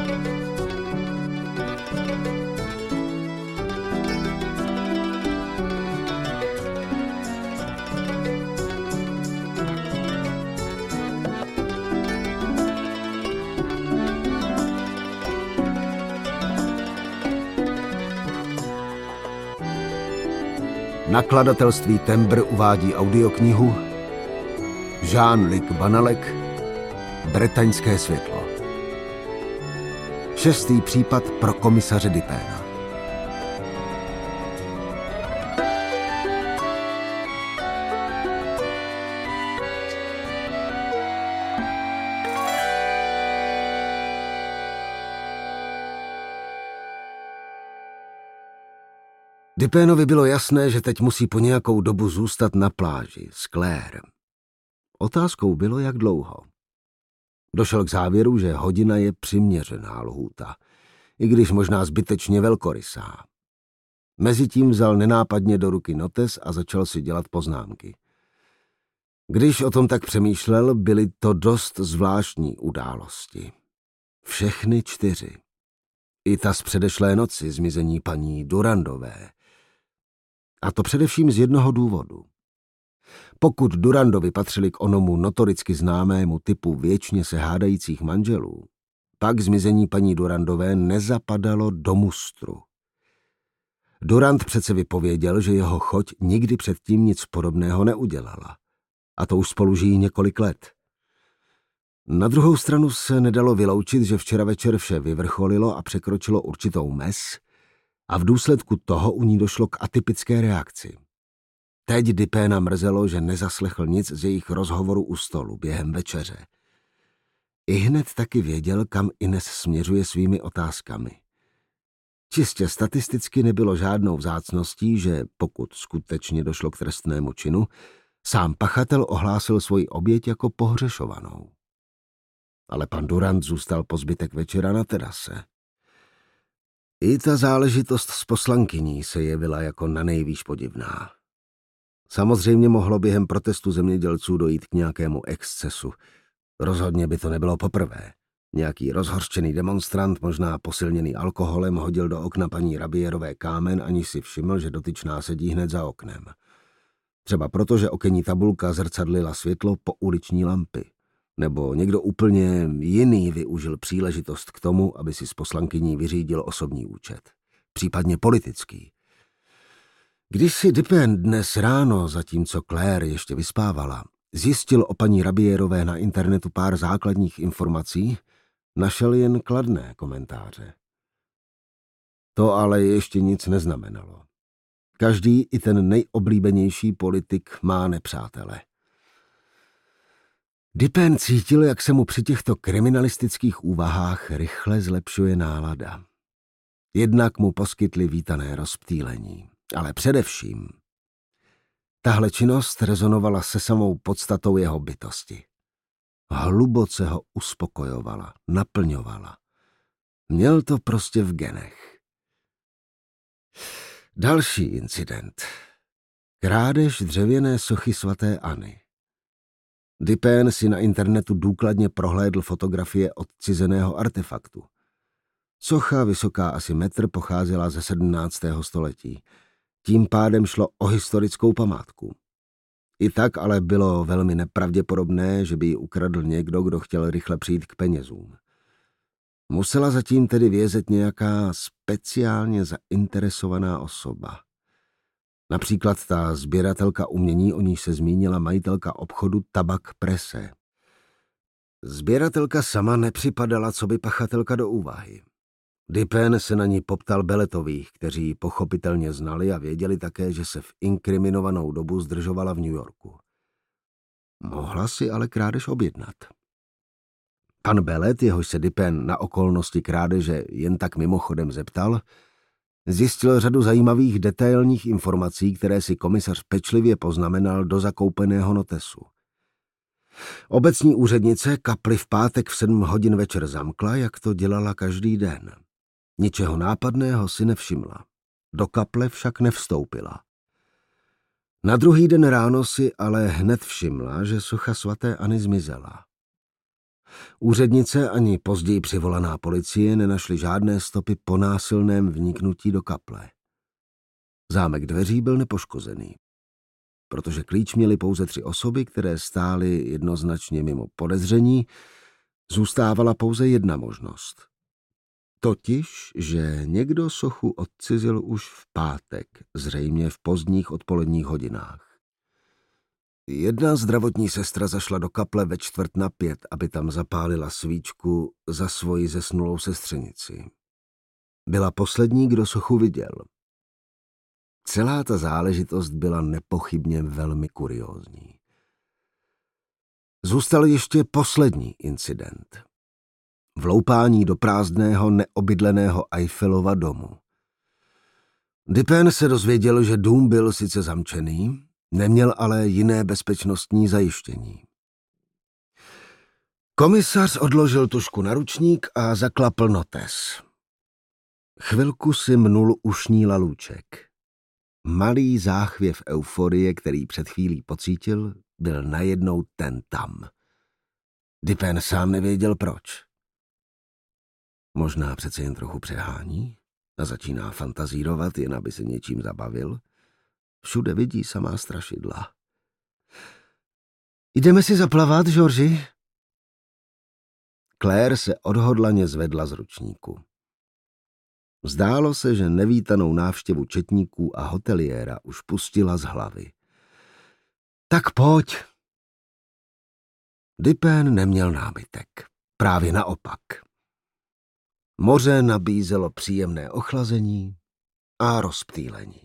Nakladatelství Tembr uvádí audioknihu Jean-Luc Banalek Bretaňské světlo. 6. případ pro komisaře Dupéna. Dupénovi bylo jasné, že teď musí po nějakou dobu zůstat na pláži s Claire. Otázkou bylo, jak dlouho. Došel k závěru, že hodina je přiměřená lhůta, i když možná zbytečně velkorysá. Mezitím vzal nenápadně do ruky notes a začal si dělat poznámky. Když o tom tak přemýšlel, byly to dost zvláštní události. Všechny 4. I ta z předešlé noci zmizení paní Durandové. A to především z jednoho důvodu. Pokud Durandovi patřili k onomu notoricky známému typu věčně se hádajících manželů, pak zmizení paní Durandové nezapadalo do mustru. Durand přece vypověděl, že jeho choť nikdy předtím nic podobného neudělala. A to už spolu žijí několik let. Na druhou stranu se nedalo vyloučit, že včera večer vše vyvrcholilo a překročilo určitou mez a v důsledku toho u ní došlo k atypické reakci. Teď Dupéna mrzelo, že nezaslechl nic z jejich rozhovoru u stolu během večeře. Ihned taky věděl, kam Ines směřuje svými otázkami. Čistě statisticky nebylo žádnou vzácností, že pokud skutečně došlo k trestnému činu, sám pachatel ohlásil svoji oběť jako pohřešovanou. Ale pan Durand zůstal po zbytek večera na terase. I ta záležitost s poslankyní se jevila jako nanejvýš podivná. Samozřejmě mohlo během protestu zemědělců dojít k nějakému excesu. Rozhodně by to nebylo poprvé. Nějaký rozhořčený demonstrant, možná posilněný alkoholem, hodil do okna paní Rabierové kámen, aniž si všiml, že dotyčná sedí hned za oknem. Třeba proto, že okenní tabulka zrcadlila světlo po uliční lampy. Nebo někdo úplně jiný využil příležitost k tomu, aby si s poslankyní vyřídil osobní účet. Případně politický. Když si Dupin dnes ráno, zatímco Claire ještě vyspávala, zjistil o paní Rabierové na internetu pár základních informací, našel jen kladné komentáře. To ale ještě nic neznamenalo. Každý, i ten nejoblíbenější politik, má nepřátele. Dupin cítil, jak se mu při těchto kriminalistických úvahách rychle zlepšuje nálada. Jednak mu poskytli vítané rozptýlení, ale především tahle činnost rezonovala se samou podstatou jeho bytosti. Hluboce ho uspokojovala, naplňovala. Měl to prostě v genech. Další incident. Krádež dřevěné sochy svaté Anny. Dupin si na internetu důkladně prohlédl fotografie odcizeného artefaktu. Socha, vysoká asi metr, pocházela ze 17. století. Tím pádem šlo o historickou památku. I tak ale bylo velmi nepravděpodobné, že by ji ukradl někdo, kdo chtěl rychle přijít k penězům. Musela zatím tedy vězet nějaká speciálně zainteresovaná osoba. Například ta sběratelka umění, o níž se zmínila majitelka obchodu Tabak Presse. Sběratelka sama nepřipadala coby pachatelka do úvahy. Dupin se na ní poptal Beletových, kteří ji pochopitelně znali a věděli také, že se v inkriminovanou dobu zdržovala v New Yorku. Mohla si ale krádež objednat. Pan Belet, jehož se Dupin na okolnosti krádeže jen tak mimochodem zeptal, zjistil řadu zajímavých detailních informací, které si komisař pečlivě poznamenal do zakoupeného notesu. Obecní úřednice kapli v pátek v 7 hodin večer zamkla, jak to dělala každý den. Ničeho nápadného si nevšimla. Do kaple však nevstoupila. Na druhý den ráno si ale hned všimla, že socha svaté Anny zmizela. Úřednice ani později přivolaná policie nenašly žádné stopy po násilném vniknutí do kaple. Zámek dveří byl nepoškozený, protože klíč měly pouze 3 osoby, které stály jednoznačně mimo podezření. Zůstávala pouze jedna možnost. Totiž, že někdo sochu odcizil už v pátek, zřejmě v pozdních odpoledních hodinách. Jedna zdravotní sestra zašla do kaple ve 4:45, aby tam zapálila svíčku za svoji zesnulou sestřenici. Byla poslední, kdo sochu viděl. Celá ta záležitost byla nepochybně velmi kuriózní. Zůstal ještě poslední incident. Vloupání do prázdného, neobydleného Eiffelova domu. Dupin se dozvěděl, že dům byl sice zamčený, neměl ale jiné bezpečnostní zajištění. Komisař odložil tužku na ručník a zaklapl notes. Chvilku si mnul ušní lalůček. Malý záchvěv euforie, který před chvílí pocítil, byl najednou ten tam. Dupin sám nevěděl proč. Možná přece jen trochu přehání a začíná fantazírovat, jen aby se něčím zabavil. Všude vidí samá strašidla. Jdeme si zaplavat, Georgi? Claire se odhodlaně zvedla z ručníku. Zdálo se, že nevítanou návštěvu četníků a hoteliéra už pustila z hlavy. Tak pojď. Dupin neměl námitek. Právě naopak. Moře nabízelo příjemné ochlazení a rozptýlení.